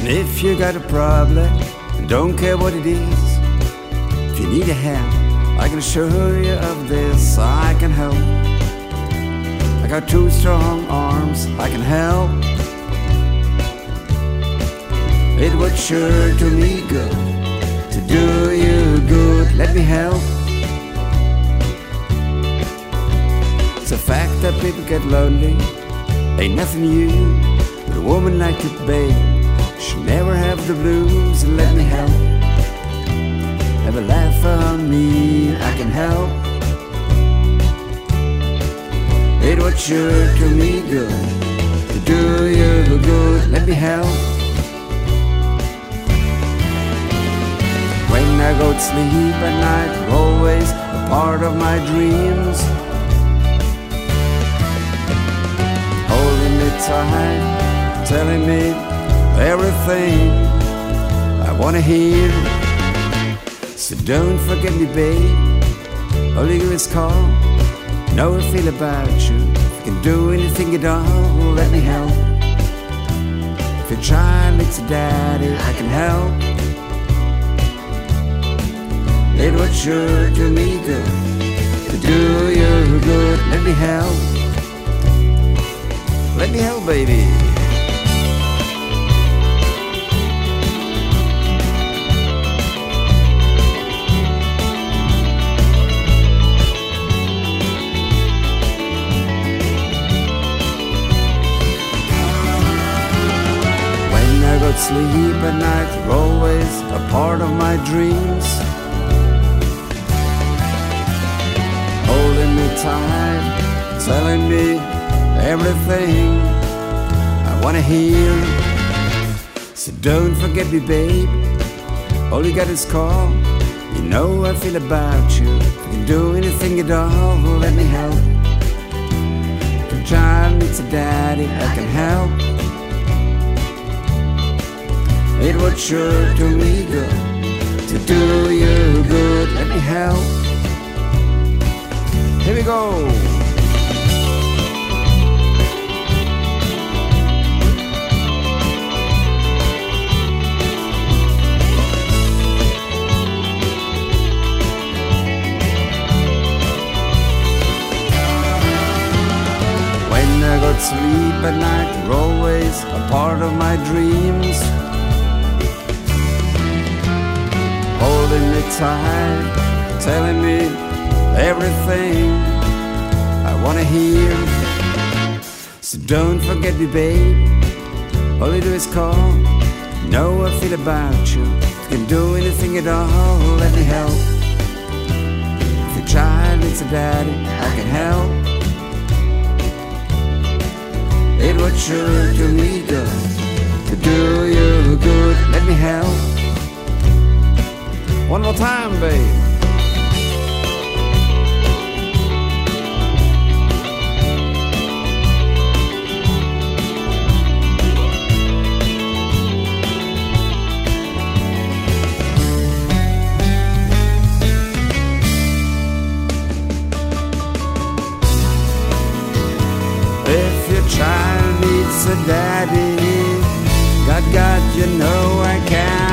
If you got a problem, don't care what it is, if you need a hand, I can assure you of this, I can help. I got two strong arms, I can help. It would sure do me good to do you good, let me help. It's a fact that people get lonely, ain't nothing new, but a woman like you, babe, should never have the blues, and let me help. Have a laugh on me, I can help. It would sure do me good to do you good, let me help. When I go to sleep at night, you're always a part of my dreams, holding me tight, telling me everything I wanna hear. So don't forget me, babe, all you do is call, know how I feel about you. If you can do anything at all, let me help. If your child needs a daddy, I can help. It would sure do me good to do you good, let me help. Let me help, baby. Sleep at night, you're always a part of my dreams, holding me tight, telling me everything I wanna hear. So don't forget me, babe, all you got is call, you know how I feel about you. If you can do anything at all, let me help. If your child needs a daddy, I can help. It would sure do me good to do you good, let me help. Here we go. When I go to sleep at night, you're always a part of my dreams, holding me tight, telling me everything I wanna hear. So don't forget me, babe, all you do is call, know how I feel about you. If you can do anything at all, let me help. If your child needs a daddy, I can help. It would sure do me good to do you good, let me help. One more time, babe. If your child needs a daddy, God, you know I can